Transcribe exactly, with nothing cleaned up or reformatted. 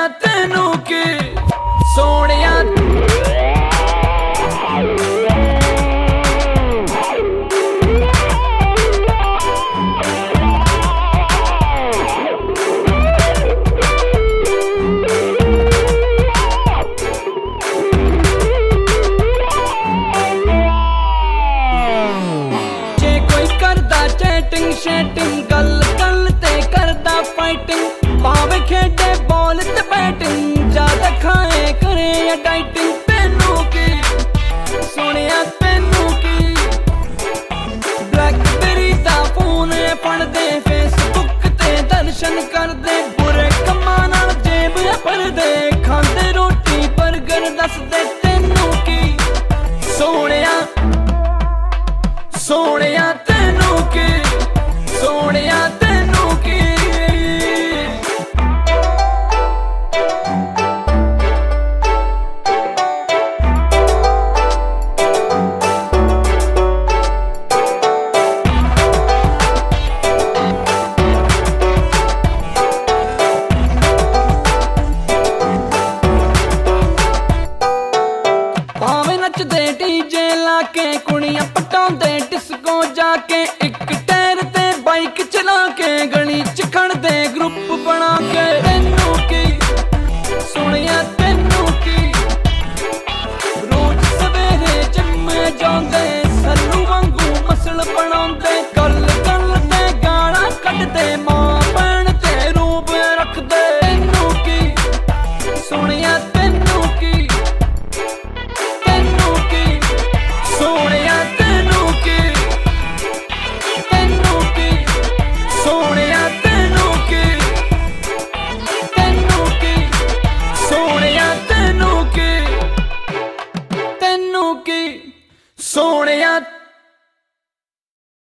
तेनू की सोनिया चैटिंग शैटिंग गल गल ते करदा फाइटिंग भावे खेडे बॉल ते बैटिंग ज्यादा खाए करे या डाइटिंग तेनू की सोनिया तेनू की ब्लैकबेरी दा फोन पढ़दे फेसबुक ते दर्शन करदे बुरे कम्मां नाल जेब भरदे खांदे रोटी बर्गर दसदे तेनू की सोनिया सोनिया तेनू की सोनिया तेनू की भावे नचदे डीजे लाके कुड़ियां पटाउंदे डिस्को जाके एक टैर ते बाइक चला के गली च खड़दे ग्रुप बना के तेनू की सोनिया तेनू की रोज सवेरे जिम जांदे सल्लू वांगू मसल बनाउंदे गल गल ते गाना कढदे मां भैन ते रूप रखदे तेनू की सोनिया तेनू की तेनू की सोनिया तेनू की तेनू की सोनिया तेनू की तेनू की सोनिया तेनू की तेनू की सोनिया